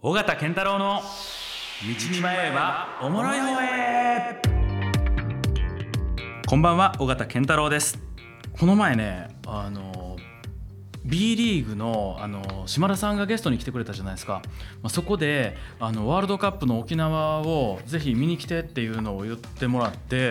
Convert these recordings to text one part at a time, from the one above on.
尾形健太郎の道に迷えばおもろい方へ。こんばんは、尾形健太郎です。この前ね、B リーグの、島田さんがゲストに来てくれたじゃないですか。そこでワールドカップの沖縄をぜひ見に来てっていうのを言ってもらって、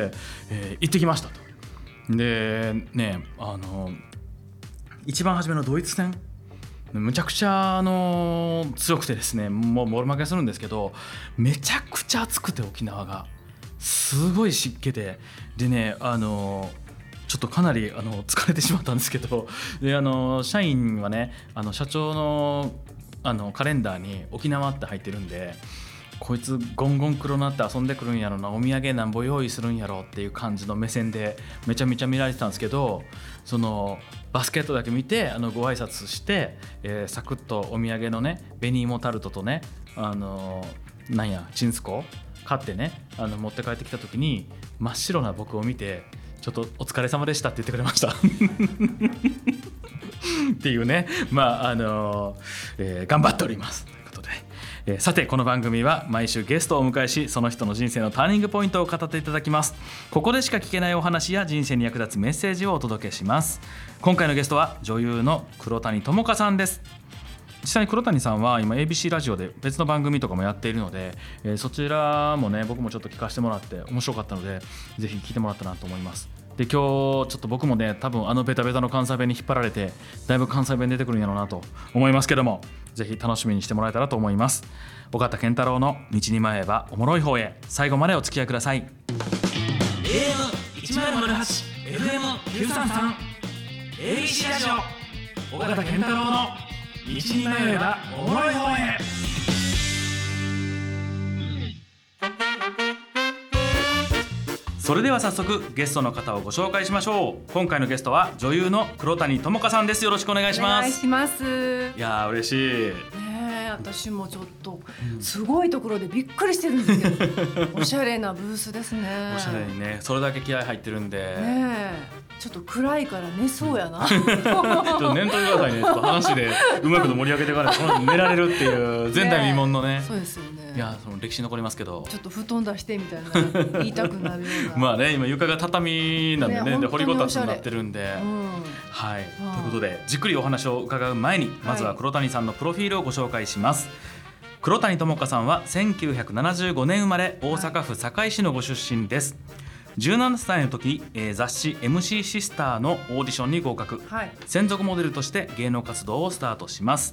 行ってきましたと。でね、一番初めのドイツ戦むちゃくちゃ強くてですね、もうボロ負けするんですけど、めちゃくちゃ暑くて沖縄がすごい湿気でね、ちょっとかなり疲れてしまったんですけど、で社員はね、社長のカレンダーに沖縄って入ってるんで、こいつゴンゴン黒なって遊んでくるんやろな、お土産なんぼ用意するんやろっていう感じの目線でめちゃめちゃ見られてたんですけど、そのバスケットだけ見てご挨拶して、サクッとお土産のね紅芋タルトとねなんやチンスコ買ってね持って帰ってきた時に真っ白な僕を見て、ちょっとお疲れ様でしたって言ってくれましたっていうね、頑張っておりますということで、さてこの番組は毎週ゲストをお迎えし、その人の人生のターニングポイントを語っていただきます。ここでしか聞けないお話や人生に役立つメッセージをお届けします。今回のゲストは女優の黒谷友香さんです。実際に黒谷さんは今 ABC ラジオで別の番組とかもやっているので、そちらもね僕もちょっと聞かせてもらって面白かったので、ぜひ聞いてもらったなと思います。で今日ちょっと僕もね多分ベタベタの関西弁に引っ張られてだいぶ関西弁出てくるんやろうなと思いますけども、ぜひ楽しみにしてもらえたらと思います。尾形健太郎の道に迷えばおもろい方へ、最後までお付き合いください。 AM1008 FM933 ABC ラジオ尾形健太郎の道に迷えばおもろい方へ。それでは早速ゲストの方をご紹介しましょう。今回のゲストは女優の黒谷友香さんです。よろしくお願いします。 お願いします。 いや嬉しいね、私もちょっとすごいところでびっくりしてるんですけど、おしゃれなブースですね。 おしゃれにね、それだけ気合入ってるんで、 ね、ちょっと暗いから寝そうやな。 ちょっと念といてくださいね。ちょっと話でうまく盛り上げていかないと寝られるっていう前代未聞のね。 そうですよね。 いやその歴史残りますけど、 ちょっと布団出してみたいな言いたくなるようなまあね、今床が畳なんでね、で掘りごたつになってるんで、はい、ということでじっくりお話を伺う前に、まずは黒谷さんのプロフィールをご紹介します。黒谷友香さんは1975年生まれ、大阪府堺市のご出身です。17歳の時、雑誌 MC シスターのオーディションに合格、専属モデルとして芸能活動をスタートします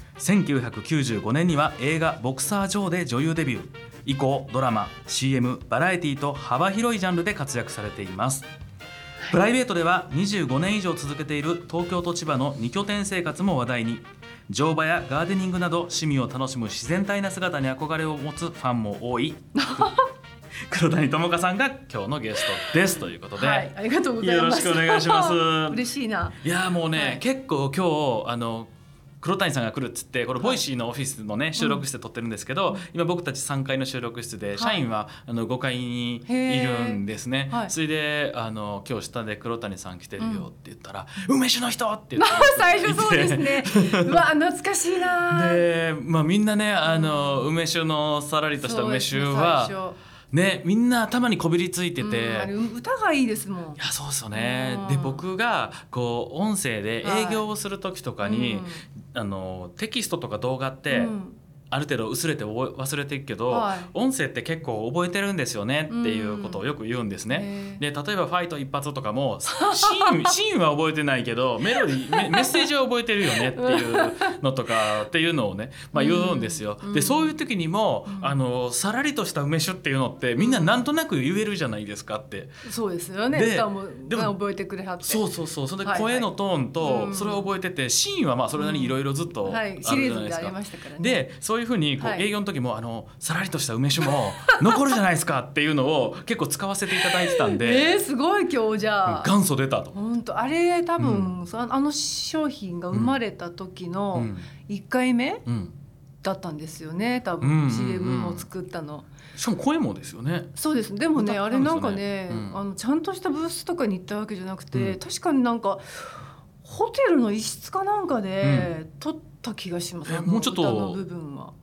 。1995年には映画ボクサー・ジョーで女優デビュー。以降ドラマ、 CM、バラエティと幅広いジャンルで活躍されています。プライベートでは25年以上続けている東京と千葉の2拠点生活も話題に、乗馬やガーデニングなど趣味を楽しむ自然体な姿に憧れを持つファンも多い黒谷友香さんが今日のゲストですということで、 はい、ありがとうございます。 よろしくお願いします嬉しいな。 いやもうね、結構今日黒谷さんが来るっつって、これボイシーのオフィスのね収録室で撮ってるんですけど、今僕たち3階の収録室で、社員は5階にいるんですね。それで今日下で黒谷さん来てるよって言ったら、梅酒の人って言って最初そうですね。うわ懐かしいな。 で、みんなね梅酒のさらりとした梅酒はね、みんな頭にこびりついてて、 あれ歌がいいですもん。 いやそうですよね。で僕がこう音声で営業をする時とかに、テキストとか動画って、ある程度薄れて忘れていくけど、音声って結構覚えてるんですよねっていうことをよく言うんですね。で例えばファイト一発とかもシーンは覚えてないけどメロディーメッセージは覚えてるよねっていうのとかっていうのをね、言うんですよ。でそういう時にも、さらりとした梅酒っていうのってみんななんとなく言えるじゃないですかって。 そうですよね。歌も覚えてくれはって、 そうそれで声のトーンとそれを覚えてて、シーンはそれなりにいろいろずっとあるじゃないですか。でそういうふうに営業の時もさらりとした梅酒も残るじゃないですかっていうのを結構使わせていただいてたんで、 すごい今日じゃあ元祖出たと。 本当あれ多分、商品が生まれた時の1回目だったんですよね、多分 CM も作ったの。 しかも声もですよね。 そうです。でもねあれなんかね、ちゃんとしたブースとかに行ったわけじゃなくて、確かになんかホテルの一室かなんかで撮った気がします。 もうちょっと歌の部分は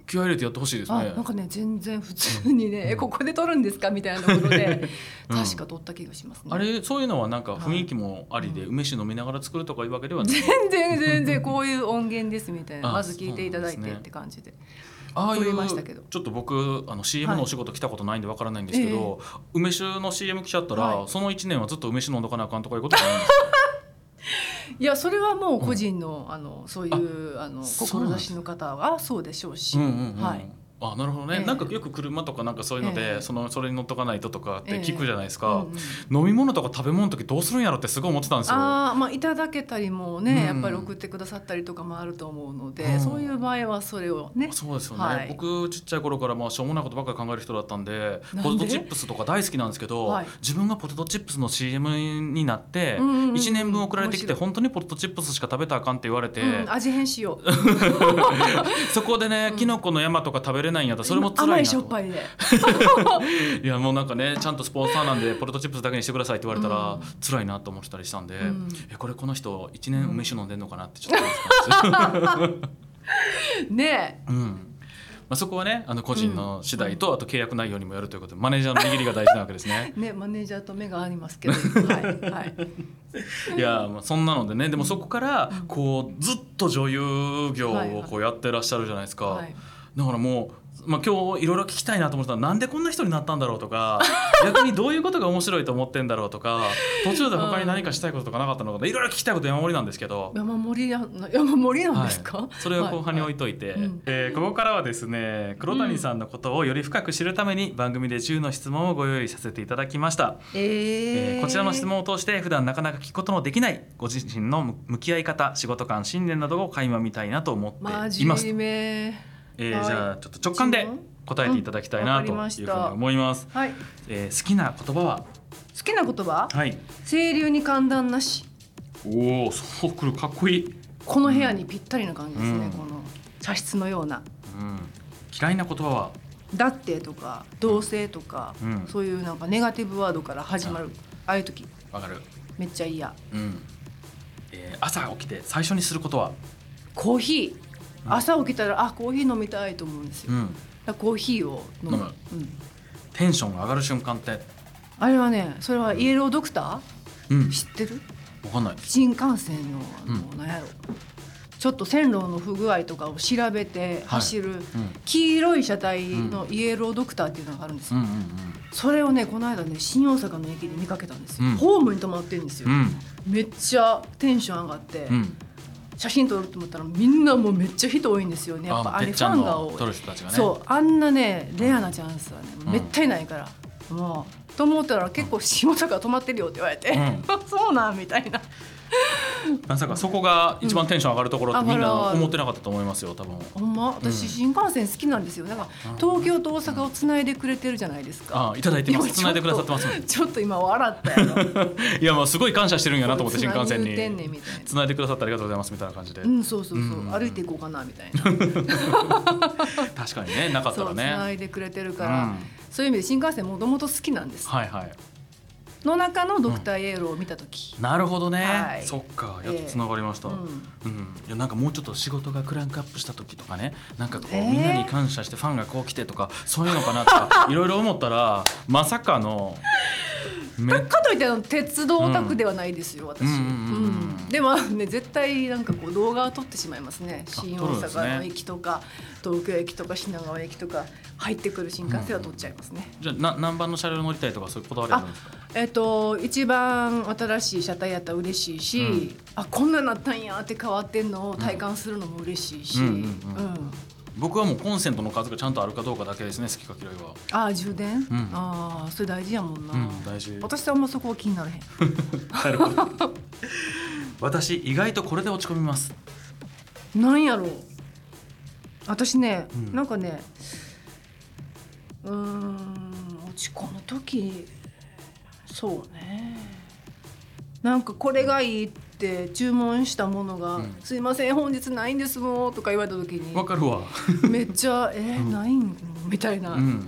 気合い入れてやってほしいですね。 なんかね全然普通にね、ここで撮るんですかみたいなところで確か撮った気がしますね。 あれそういうのはなんか雰囲気もありで、梅酒飲みながら作るとかいうわけではない。 全然こういう音源ですみたいな、まず聞いていただいてって感じで。 ああいうちょっと僕CM のお仕事来たことないんでわからないんですけど、梅酒の CM 来ちゃったら、その1年はずっと梅酒飲んどかなあかんとかいうことじゃないんですか？ いやそれはもう個人の、そういう志の方はそうでしょうし、はい。 なるほどね、なんかよく車とかなんかそういうので、それに乗っとかないととかって聞くじゃないですか、飲み物とか食べ物の時どうするんやろってすごい思ってたんですよ。 いただけたりもね、やっぱり送ってくださったりとかもあると思うので、そういう場合はそれをね。 そうですよね、僕ちっちゃい頃からしょうもないことばっかり考える人だったんで、ポテトチップスとか大好きなんですけど、自分がポテトチップスの CM になって、1年分送られてきて本当にポテトチップスしか食べたらあかんって言われて、 味変しようそこでね、キノコの山とか食べれないんやったらそれも辛いなと。 甘いしょっぱいでいやもうなんかね、ちゃんとスポンサーなんでポテトチップスだけにしてくださいって言われたら辛いなと思ってたりしたんで、この人1年梅酒飲んでんのかなってちょっと思ってたんですよねえ、 そこはね個人の次第と、あと契約内容にもよるということで、マネージャーの握りが大事なわけですね。 ね、マネージャーと目がありますけど、はいいやそんなのでね、でもそこからこうずっと女優業をこうやってらっしゃるじゃないですか。だからもう今日いろいろ聞きたいなと思ったら、なんでこんな人になったんだろうとか逆にどういうことが面白いと思ってんだろうとか、途中で他に何かしたいこととかなかったのか、いろいろ聞きたいこと山盛りなんですけど。 山盛りなんですか？ それを後半に置いといて、ここからはですね、黒谷さんのことをより深く知るために番組で10の質問をご用意させていただきました。こちらの質問を通して普段なかなか聞くことのできないご自身の向き合い方、仕事観、信念などを垣間見たいなと思っています。 真面目。 じゃあちょっと直感で答えていただきたいなというふうに思います。好きな言葉は？ 好きな言葉？清流に寒暖なし。 おお、そうくる、かっこいい。 この部屋にぴったりな感じですね、この茶室のような。 嫌いな言葉は？ だってとかどうせとか、そういうなんかネガティブワードから始まるああいう時。 わかる。 めっちゃ嫌。 朝起きて最初にすることは？ コーヒー。朝起きたらコーヒー飲みたいと思うんですよ。だコーヒーを飲む。 テンションが上がる瞬間って？ あれはね、それはイエロードクター、知ってる？ わかんない。 新幹線の何やろ、ちょっと線路の不具合とかを調べて走る黄色い車体のイエロードクターっていうのがあるんですよ。それをね、この間ね、新大阪の駅で見かけたんですよ。ホームに止まってるんですよ。めっちゃテンション上がって、写真撮ると思ったらみんなもうめっちゃ人多いんですよね。やっぱあれファンが多い。そう、あんなねレアなチャンスはねめったにないから、もうと思ったら結構下坂止まってるよって言われて、そうなんみたいな。 まさかそこが一番テンション上がるところってみんな思ってなかったと思いますよ、多分。 ほんま、私新幹線好きなんですよ。だから東京と大阪をつないでくれてるじゃないですか。 いただいてます。つないでくださってます。 ちょっと今笑ったやろ。 いや、もうすごい感謝してるんやなと思って、新幹線につないでくださってありがとうございますみたいな感じで。 そう歩いていこうかなみたいな。 確かにね、なかったらね。 つないでくれてるから、そういう意味で新幹線もともと好きなんです。の中のドクターイエローを見た時。 なるほどね、そっか、やっとつながりました。いや、なんかもうちょっと仕事がクランクアップした時とかね、なんかこうみんなに感謝してファンがこう来てとか、そういうのかなとかいろいろ思ったら、まさかのかといって鉄道オタクではないですよ、私。でもね、絶対なんかこう動画を撮ってしまいますね。新大阪の駅とか東京駅とか品川駅とか入ってくる新幹線は撮っちゃいますね。 じゃあ何番の車両乗りたいとか、そういうこだわりあるんですか？ 一番新しい車体やったら嬉しいし、こんななったんやって変わってんのを体感するのも嬉しいし。 僕はもうコンセントの数がちゃんとあるかどうかだけですね、好きか嫌いは。 充電、それ大事やもんな。 大事。 私はあんまそこは気にならへん。 なるほど。私意外とこれで落ち込みます。 なんやろう。私ね、なんかね、落ち込む時、そうね、なんかこれがいいって注文したものが、すいません本日ないんですもんとか言われた時に、 わかるわ。 めっちゃないんみたいな、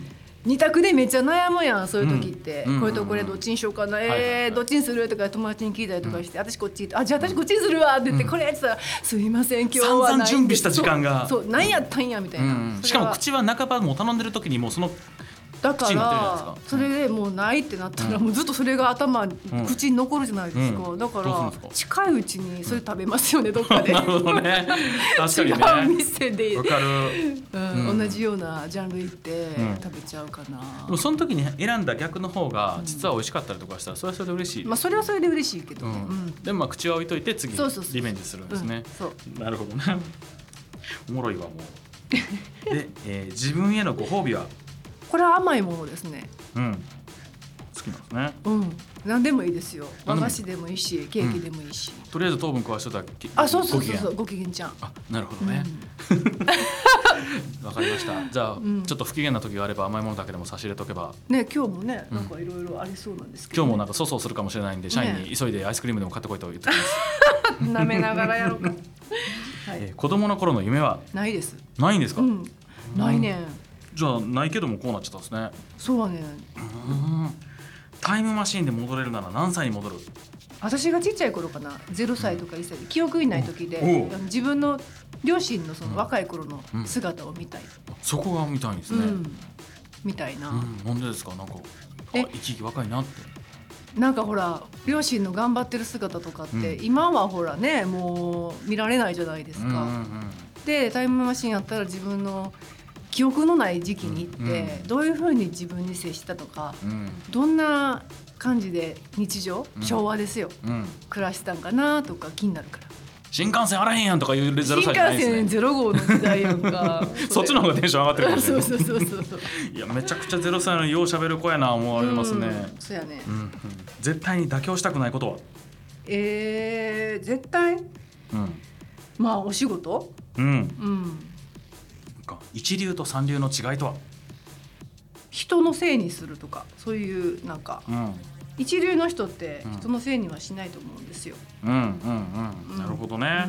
二択でめっちゃ悩むやんそういう時って、これとこれどっちにしようかな、どっちにするとか友達に聞いたりとかして、私こっち、じゃあ私こっちにするわって言って、これやってたらすいません今日は散々準備した時間がそう何やったんやみたいな、 しかも口は半ばもう頼んでる時にもうそのだからそれでもうないってなったらもうずっとそれが口に残るじゃないですか、だから近いうちにそれ食べますよねどっかでなるほどね、確かにね、 違う店でわかる、 同じようなジャンル行って食べちゃうかな、 でもその時に選んだ逆の方が実は美味しかったりとかしたらそれはそれで嬉しい、 まあそれはそれで嬉しいけどね、 でもまあ口は置いといて次リベンジするんですね、なるほどね、おもろいわもうで、自分へのご褒美はこれは甘いものですね。 好きなんですね。 何でもいいですよ。和菓子でもいいし、ケーキでもいいし。 とりあえず糖分食わしとったらそう、ご機嫌ちゃん。 なるほどね。わかりました。じゃあちょっと不機嫌な時があれば甘いものだけでも差し入れとけば。 ね、今日もね、なんかいろいろありそうなんですけど。 今日もなんか粗相するかもしれないんで、社員に急いでアイスクリームでも買ってこいと言ってきます。 舐めながらやろうか。 子供の頃の夢はないです。 ないんですか？ ないねん。 じゃあないけどもこうなっちゃったんですね。 そうはね。 タイムマシーンで戻れるなら何歳に戻る？ 私がちっちゃい頃かな、0歳とか1歳で記憶にない時で自分の両親のその若い頃の姿を見たい、 そこが見たいんですね、 みたいな、 なんでですか？なんか生き生き若いなって、 なんかほら両親の頑張ってる姿とかって、今はほらねもう見られないじゃないですか、でタイムマシンやったら自分の記憶のない時期に行って、どういうふうに自分に接したとか、どんな感じで日常、昭和ですよ、暮らしたんかなとか気になるから。 新幹線あらへんやんとかいう0歳じゃないですね。 新幹線0号の時代やんかそっちの方がテンション上がってるかもしれない。 そういやめちゃくちゃ0歳のよう喋る子やな思われますね。 そうやね、 絶対に妥協したくないことは？ 絶対、まあお仕事、 一流と三流の違いとは？ 人のせいにするとかそういうなんか、一流の人って人のせいにはしないと思うんですよ。 なるほどね、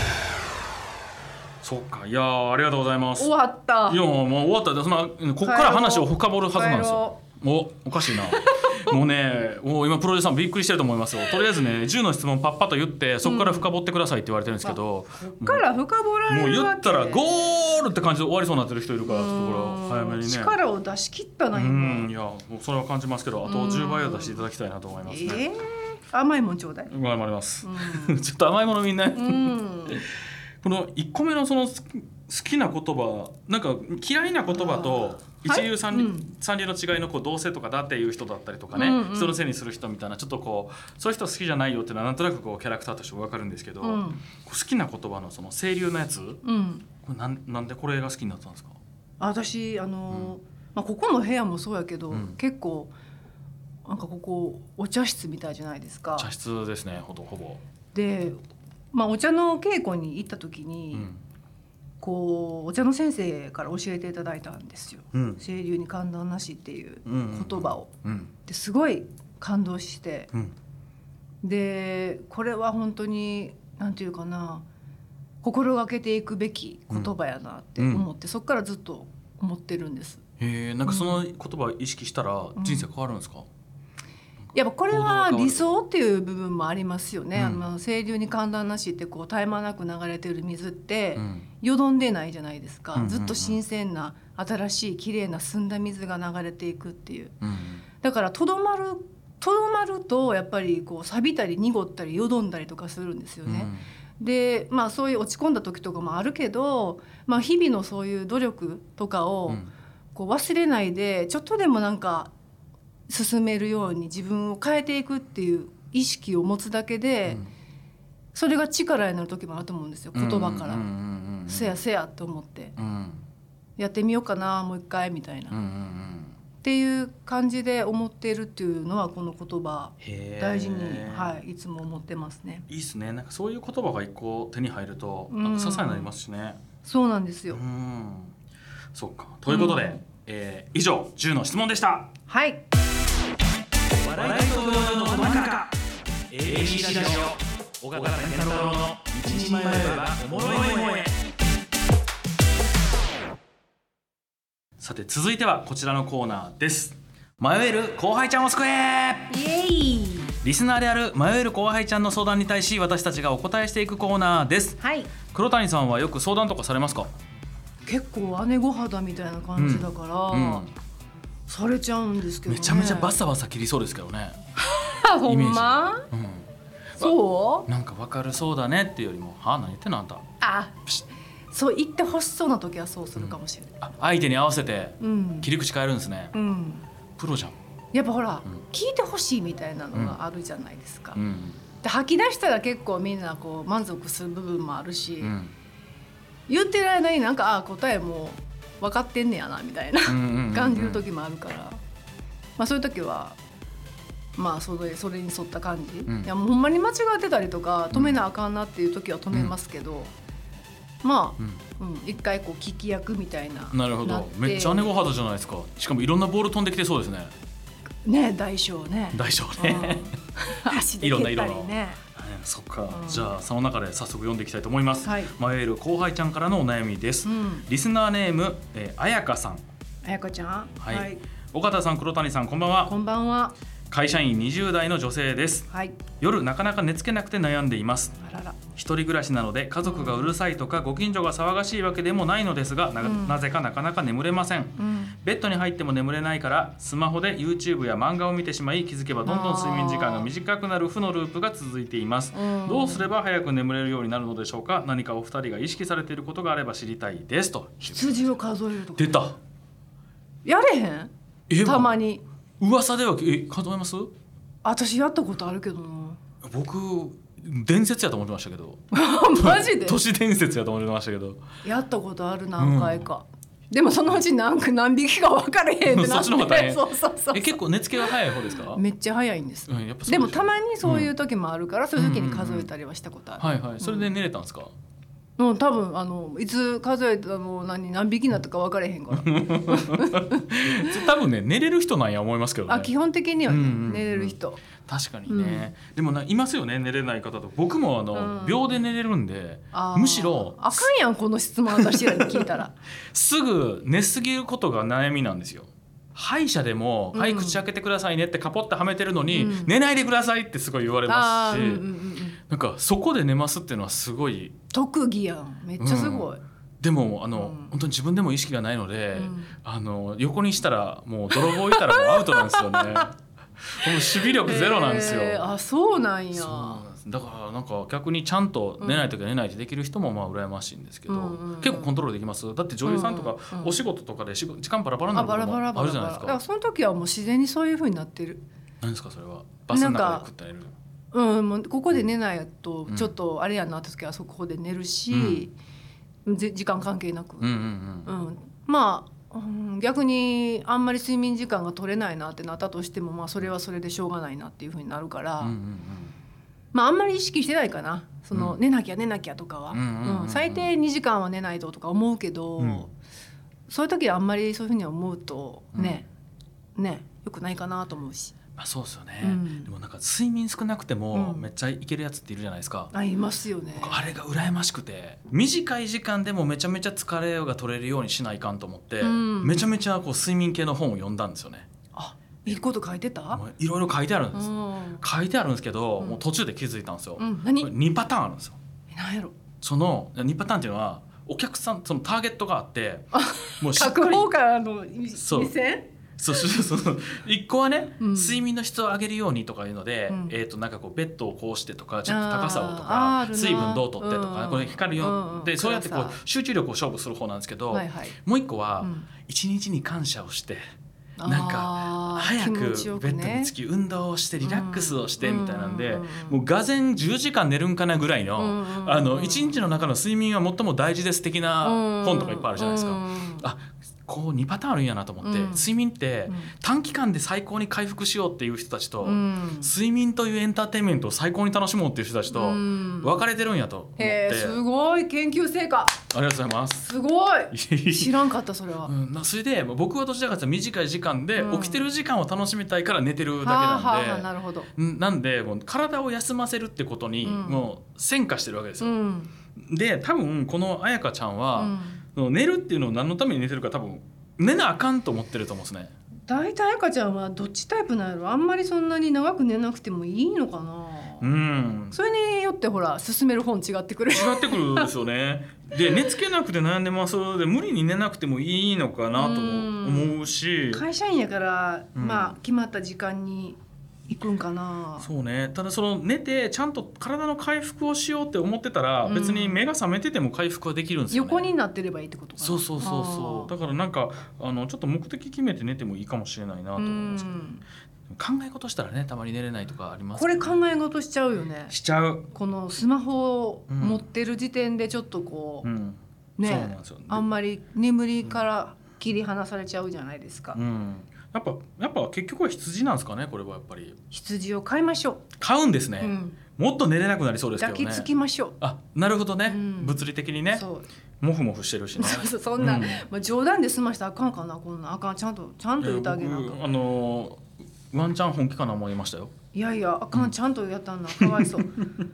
そっか、いやありがとうございます。 終わった。 いやもう終わったで、ここから話を深掘るはずなんですよ。おかしいなもうね、今プロデューサーもびっくりしてると思いますよ。とりあえずね10の質問パッパと言ってそこから深掘ってくださいって言われてるんですけど、 そこから深掘られるわけ、 もう言ったらゴールって感じで終わりそうになってる人いるから、ちょっとこれ早めにね力を出し切ったな今。 いやもうそれは感じますけど、あと10倍を出していただきたいなと思いますね。 甘いもんちょうだい。 頑張ります、ちょっと甘いものみんな、この1個目のその好きな言葉、なんか嫌いな言葉と一流三流の違いのどうせとかだっていう人だったりとかね、人のせいにする人みたいな、ちょっとそういう人好きじゃないよっていうのはなんとなくキャラクターとして分かるんですけど、好きな言葉のその清流のやつ、これなんでこれが好きになったんですか？ 私ここの部屋もそうやけど、結構なんかここお茶室みたいじゃないですか。 茶室ですね、ほぼで、お茶の稽古に行った時に、お茶の先生から教えていただいたんですよ、清流に寒暖なしっていう言葉を、ですごい感動して、でこれは本当になんていうかな、心がけていくべき言葉やなって思って、そこからずっと思ってるんです。 なんかその言葉を意識したら人生変わるんですか？ やっぱこれは理想っていう部分もありますよね、清流に寒暖なしって絶え間なく流れてる水ってよどんでないじゃないですか、ずっと新鮮な新しいきれいな澄んだ水が流れていくっていう、だからとどまるとやっぱり錆びたり濁ったりよどんだりとかするんですよね、でそういう落ち込んだ時とかもあるけど、日々のそういう努力とかを忘れないで、ちょっとでもなんか進めるように自分を変えていくっていう意識を持つだけで、それが力になる時もあると思うんですよ、言葉から。せやせやと思って、やってみようかなもう一回みたいな、っていう感じで思っているっていうのは、この言葉大事に、いつも思ってますね。 いいですね。なんかそういう言葉が一個手に入るとなんか支えになりますしね。 そうなんですよ。 そうか。ということで、以上10の質問でした。 はい。 笑いと動揺のど真ん中 ABC ラジオ尾形健太郎の一人前はおもろい萌え。 さて続いてはこちらのコーナーです。迷える後輩ちゃんを救え。 イエイ。 リスナーである迷える後輩ちゃんの相談に対し私たちがお答えしていくコーナーです。 はい。 黒谷さんはよく相談とかされますか？ 結構姉御肌みたいな感じだから、されちゃうんですけどね。 めちゃめちゃバサバサ切りそうですけどね。 ほんま？そうなんか分かるそうだねっていうよりも何言ってんのあんた。 そう言ってほしそうな時はそうするかもしれない。 相手に合わせて切り口変えるんですね。プロじゃん。 やっぱほら、聞いてほしいみたいなのがあるじゃないですか。で吐き出したら結構みんなこう満足する部分もあるし、言ってる間になんか答えも分かってんねやなみたいな感じる時もあるから、そういう時はそれに沿った感じ、いやもうほんまに間違ってたりとか止めなあかんなっていう時は止めますけど、一回こう聞き役みたいな。 なるほど。めっちゃ姉御肌じゃないですか。しかもいろんなボール飛んできてそうですね。 ね、大小ね。 大小ね。 足で蹴ったりね。 そっか、じゃあその中で早速読んでいきたいと思います。迷える後輩ちゃんからのお悩みです。リスナーネームあやかさん。 あやかちゃん。 はい。岡田さん、黒谷さん、こんばんは。 こんばんは。 会社員20代の女性です。夜なかなか寝つけなくて悩んでいます。一人暮らしなので家族がうるさいとかご近所が騒がしいわけでもないのですが、なぜかなかなか眠れません。ベッドに入っても眠れないからスマホで YouTube や漫画を見てしまい、気づけばどんどん睡眠時間が短くなる負のループが続いています。どうすれば早く眠れるようになるのでしょうか。何かお二人が意識されていることがあれば知りたいですと。 羊を数えるとか。 出た。 やれへん？たまに噂では数えます？ 私やったことあるけどな。 僕伝説やと思ってましたけど。 マジで？ 都市伝説やと思ってましたけど。 やったことある何回か。でもそのうち何匹か分かれへんってなって。 そっちの方が大変。 そう。 結構寝つけが早い方ですか？ めっちゃ早いんです。でもたまにそういう時もあるから、そういう時に数えたりはしたことある。 それで寝れたんですか？ 多分いつ数えたの何匹になったか分かれへんから。 多分ね、寝れる人なんや思いますけどね。 基本的にはね、寝れる人。 確かにね。でもいますよね、寝れない方と。僕も秒で寝れるんで、むしろあかんやんこの質問私らに聞いたら。 すぐ寝すぎることが悩みなんですよ。歯医者でも、はい、口開けてくださいねってカポッとはめてるのに、寝ないでくださいってすごい言われますし、なんかそこで寝ますっていうのはすごい特技やん。めっちゃすごい。 でも本当に自分でも意識がないので、横にしたらもう泥棒いたらもうアウトなんですよね。もう守備力ゼロなんですよ。 そうなんや。 だからなんか逆にちゃんと寝ないときは寝ないでできる人も羨ましいんですけど、結構コントロールできます？だって女優さんとかお仕事とかで時間バラバラなこともあるじゃないですか。 だからその時はもう自然にそういう風になってる。 何ですかそれは？バスの中で食って寝る？ もうここで寝ないとちょっとあれやなって時はそこで寝るし、時間関係なく。逆にあんまり睡眠時間が取れないなってなったとしても、それはそれでしょうがないなっていう風になるから、あんまり意識してないかな。寝なきゃとかは、最低2時間は寝ないととか思うけど、そういう時はあんまりそういう風に思うとねよくないかなと思うし。 そうですよね。でもなんか睡眠少なくてもめっちゃいけるやつっているじゃないですか。 いますよね。 あれが羨ましくて、短い時間でもめちゃめちゃ疲れが取れるようにしないかんと思って、めちゃめちゃ睡眠系の本を読んだんですよね。 いいこと書いてた？ いろいろ書いてあるんです。書いてあるんですけど、もう途中で気づいたんですよ。2パターンあるんですよ。 何やろ？ その2パターンっていうのはお客さん、そのターゲットがあって、 もうしっかり書く方からの目線？ そう1個はね、睡眠の質を上げるようにとかいうので、なんかベッドをこうしてとか、ちょっと高さをとか、水分どうとってとか、これ光るよで、そうやって集中力を勝負する方なんですけど、もう1個は1日に感謝をして、なんか早くベッドにつき運動をしてリラックスをしてみたいなんで、もうがぜん10時間寝るんかなぐらいの1日の中の睡眠は最も大事です的な本とかいっぱいあるじゃないですか。こう2パターンあるんやなと思って、睡眠って短期間で最高に回復しようっていう人たちと、睡眠というエンターテインメントを最高に楽しもうっていう人たちと分かれてるんやと思って。 すごい研究成果。 ありがとうございます。 すごい。知らんかったそれは。 それで僕はどちらかというと短い時間で起きてる時間を楽しみたいから寝てるだけなんで、 なるほど。 なんでもう体を休ませるってことにもう専化してるわけですよ。で多分この彩香ちゃんは、寝るっていうのを何のために寝てるか多分寝なあかんと思ってると思うんですね。 大体赤ちゃんはどっちタイプなんやろ。あんまりそんなに長く寝なくてもいいのかな。それによってほら進める本違ってくる。 違ってくるんですよね。で寝つけなくて悩んでますで無理に寝なくてもいいのかなと思うし、 会社員やから、まあ決まった時間に行くんかな。 そうね。ただその寝てちゃんと体の回復をしようって思ってたら、別に目が覚めてても回復はできるんですよね。 横になってればいいってことかな。 そうだからなんかちょっと目的決めて寝てもいいかもしれないなと思いますけど、考え事したらねたまに寝れないとかありますけど、ね、これ考え事しちゃうよね。 しちゃう。 このスマホを持ってる時点でちょっとこう、ね、そうなんですよ。あんまり眠りから切り離されちゃうじゃないですか。 やっぱ結局は羊なんですかね。これはやっぱり羊を飼いましょう。飼うんですね、もっと寝れなくなりそうですけどね。 抱きつきましょう。 あ、なるほどね、物理的にね。モフモフしてるしね。 そんな、まあ、冗談で済ましたらあかんかな。こんなあかん。ちゃんと言ってあげなと。 ワンチャン本気かな思いましたよ。 いやいやあかん、ちゃんとやったんだ。かわいそう。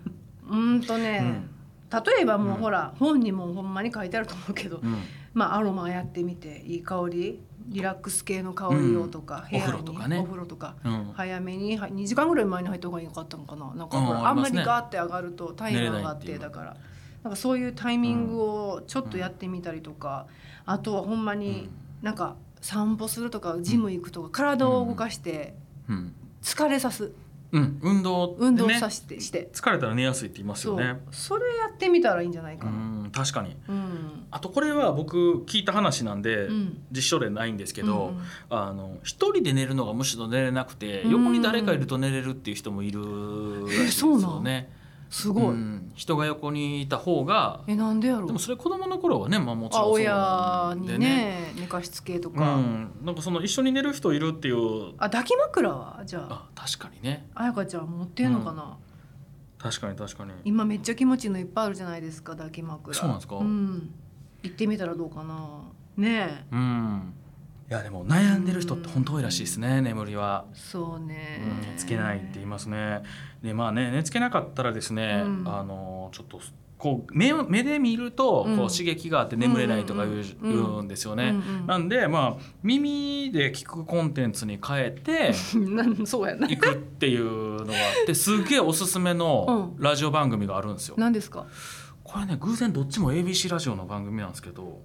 例えばもうほら、本にもほんまに書いてあると思うけど、まあアロマやってみていい香り、リラックス系の香りをとか、部屋にお風呂とか、早めに2時間ぐらい前に入った方がいいのかったのかな。なんかほら、あんまりガーって上がると体温上がってだからなんかそういうタイミングをちょっとやってみたりとか、あとはほんまになんか散歩するとかジム行くとか、体を動かして疲れさす。 運動させてして疲れたら寝やすいって言いますよね。 それやってみたらいいんじゃないかな。 確かに、あとこれは僕聞いた話なんで、実証例ないんですけど、一人で寝るのがむしろ寝れなくて、横に誰かいると寝れるっていう人もいるらしいですよね。 すごい、 人が横にいた方が。 なんでやろう。 でもそれ子供の頃はね、まあ、もちろんそうなんでね。 親にね、寝かしつけとか、 なんかその一緒に寝る人いるっていう。 抱き枕はじゃあ確かにね。 彩香ちゃん持ってんのかな。 確かに今めっちゃ気持ちいいのいっぱいあるじゃないですか、抱き枕。 そうなんですか。 行ってみたらどうかなね。 いやでも悩んでる人って本当多いらしいですね、眠りは。 そうね、 寝つけないって言いますね。でまあね、寝つけなかったらですね、ちょっとこう 目で見るとこう刺激があって眠れないとか言うんですよね。なんでまあ耳で聞くコンテンツに変えて行くっていうのがあって、すげえおすすめのラジオ番組があるんですよ。 何ですかこれね、偶然どっちも ABC ラジオの番組なんですけど、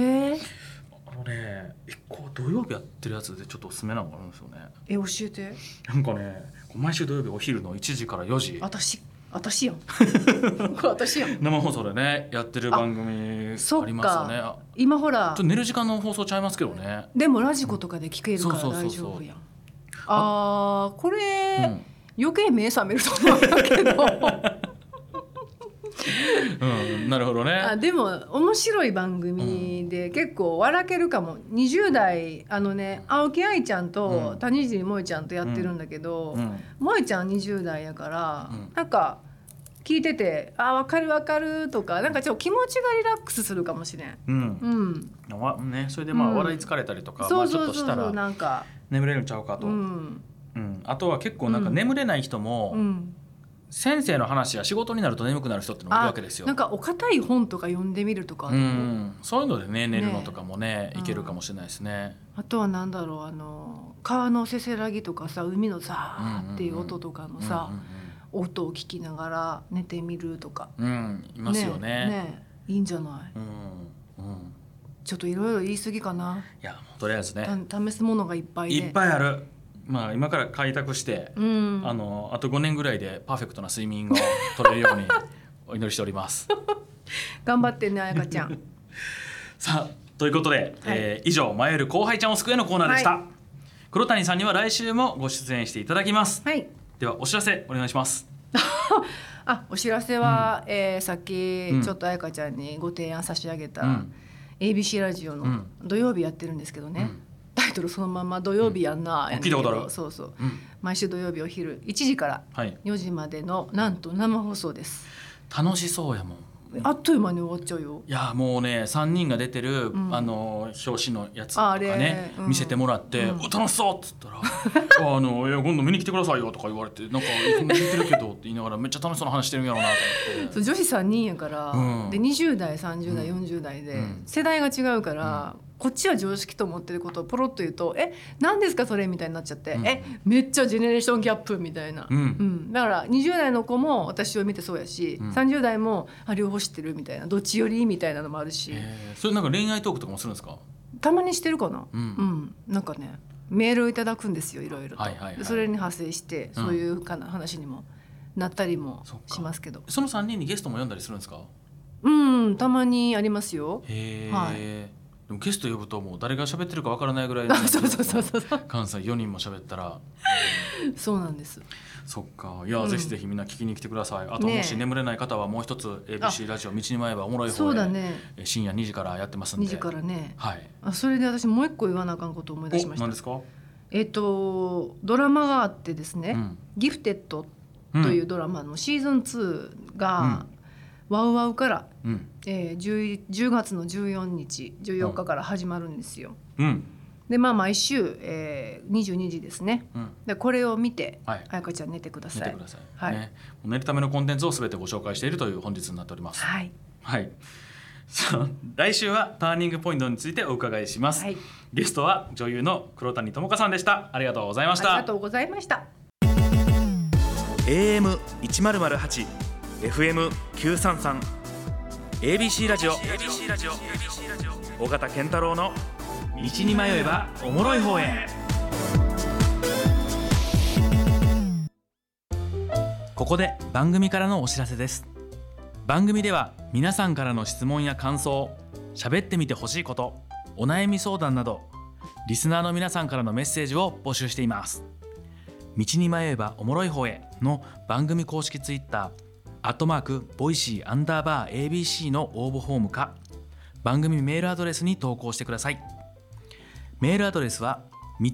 一個土曜日やってるやつでちょっとおすすめなのがあるんですよね。 教えて。 なんかね、毎週土曜日お昼の1時から4時。 私やん私やん。 生放送でねやってる番組ありますよね。 今ほらちょっと寝る時間の放送ちゃいますけどね。 でもラジコとかで聞けるから大丈夫やん。これ、余計目覚めると思うんだけどなるほどね。 でも面白い番組で結構笑けるかも。20代青木愛ちゃんと谷尻萌ちゃんとやってるんだけど、萌ちゃん20代やから、なんか聞いてて分かる分かるとか、なんかちょっと気持ちがリラックスするかもしれん。 それでまあ笑い疲れたりとかちょっとしたら眠れるんちゃうかと。あとは結構なんか眠れない人も先生の話や仕事になると眠くなる人ってのもいるわけですよ。 なんかお堅い本とか読んでみるとか、 そういうのでね寝るのとかもねいけるかもしれないですね。 あとはなんだろう、川のせせらぎとかさ、海のザーっていう音とかのさ、音を聞きながら寝てみるとか、 いますよね。 いいんじゃない。ちょっといろいろ言い過ぎかな。 いやとりあえずね試すものがいっぱいで、 いっぱいある。まあ今から開拓して、あと5年ぐらいでパーフェクトな睡眠を取れるようにお祈りしております頑張ってね、彩香ちゃんさあということで、以上迷える後輩ちゃんを救えのコーナーでした。黒谷さんには来週もご出演していただきます。ではお知らせお願いしますお知らせは、さっきちょっと彩香ちゃんにご提案差し上げた、ABC ラジオの土曜日やってるんですけどね、タイトルそのまま土曜日やんな、 聞いたことある。 そう、毎週土曜日お昼1時から4時までのなんと生放送です。 楽しそうやもん。 あっという間に終わっちゃうよ。 いやもうね、3人が出てる、表紙のやつとかね、見せてもらって「楽しそう!」っつったら「今度見に来てくださいよ」とか言われて、なんか「見てるけど」って言いながらめっちゃ楽しそうな話してるんやろうなと思って。 女子3人やから、で20代30代40代で世代が違うから、 こっちは常識と思ってることをポロッと言うと何ですかそれみたいになっちゃって、めっちゃジェネレーションギャップみたいな、だから20代の子も私を見てそうやし、30代も両方知ってるみたいな、どっちよりみたいなのもあるし、 それなんか恋愛トークとかもするんですか？ たまにしてるかな、なんかねメールをいただくんですよ、いろいろと、それに派生してそういう話にもなったりもしますけど、 その3人にゲストも呼んだりするんですか？ たまにありますよ。 でもゲスト呼ぶともう誰が喋ってるかわからないぐらいそう関西4人も喋ったらそうなんです。 そっか、いや、ぜひぜひみんな聞きに来てください。あともし眠れない方はもう一つ ABC ラジオ道に迷えばおもろい方へ、深夜2時からやってますんで。 2時からね、 はい、 それで私もう一個言わなあかんことを思い出しました。 何ですか？ ドラマがあってですね、ギフテッドというドラマのシーズン2が、ワウワウから、10月の14日14日から始まるんですよ。で毎週、22時ですね、でこれを見て、彩香ちゃん寝てください。 寝てください、寝るためのコンテンツを全てご紹介しているという本日になっております。来週はターニングポイントについてお伺いします。ゲストは女優の黒谷友香さんでした。ありがとうございました。 ありがとうございました。 AM1008 FM933 ABC ラジオ尾形健太郎の道に迷えばおもろい方へ。 ここで番組からのお知らせです。番組では皆さんからの質問や感想、喋ってみてほしいこと、お悩み相談などリスナーの皆さんからのメッセージを募集しています。道に迷えばおもろい方への番組公式ツイッター@boise_ABC の応募フォームか番組メールアドレスに投稿してください。メールアドレスは道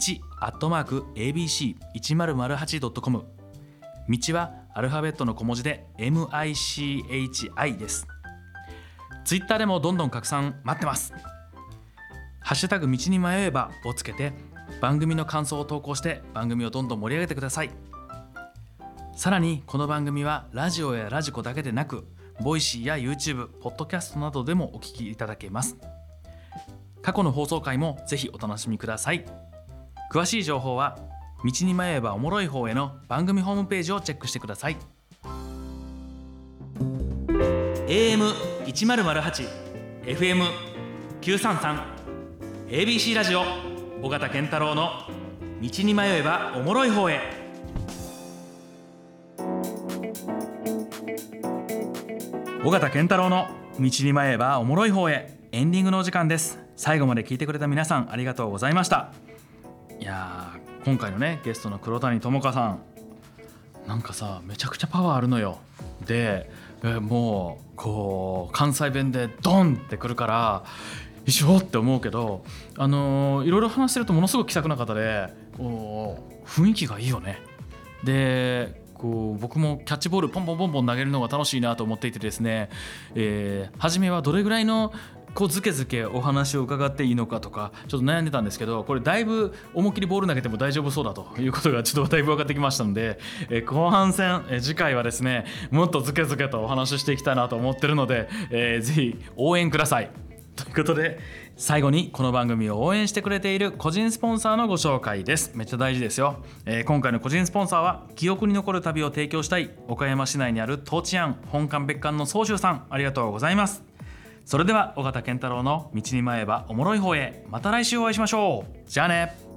@abc1008.com、 道はアルファベットの小文字で MICHI です。ツイッターでもどんどん拡散待ってます。ハッシュタグ道に迷えばをつけて番組の感想を投稿して番組をどんどん盛り上げてください。さらにこの番組はラジオやラジコだけでなくボイシーや YouTube、ポッドキャストなどでもお聞きいただけます。過去の放送回もぜひお楽しみください。詳しい情報は道に迷えばおもろい方への番組ホームページをチェックしてください。 AM1008 FM933 ABC ラジオ尾形健太郎の道に迷えばおもろい方へ。 尾形健太郎の道に迷えばおもろい方へ、エンディングのお時間です。最後まで聞いてくれた皆さんありがとうございました。いや今回のねゲストの黒谷友香さん、なんかさめちゃくちゃパワーあるのよ。でもうこう関西弁でドンってくるから一緒って思うけど、いろいろ話してるとものすごく気さくな方でこう雰囲気がいいよね。でこう僕もキャッチボールポンポンポンポン投げるのが楽しいなと思っていてですね、初めはどれぐらいのこうズケズケお話を伺っていいのかとかちょっと悩んでたんですけど、これだいぶ思いっきりボール投げても大丈夫そうだということがちょっとだいぶ分かってきましたので、後半戦、次回はですねもっとズケズケとお話ししていきたいなと思ってるので、ぜひ応援くださいということで、最後にこの番組を応援してくれている個人スポンサーのご紹介です。めっちゃ大事ですよ。今回の個人スポンサーは記憶に残る旅を提供したい岡山市内にあるトーチアン本館別館の宗州さん、ありがとうございます。それでは尾形健太郎の道に迷えばおもろい方へ、また来週お会いしましょう。じゃあね。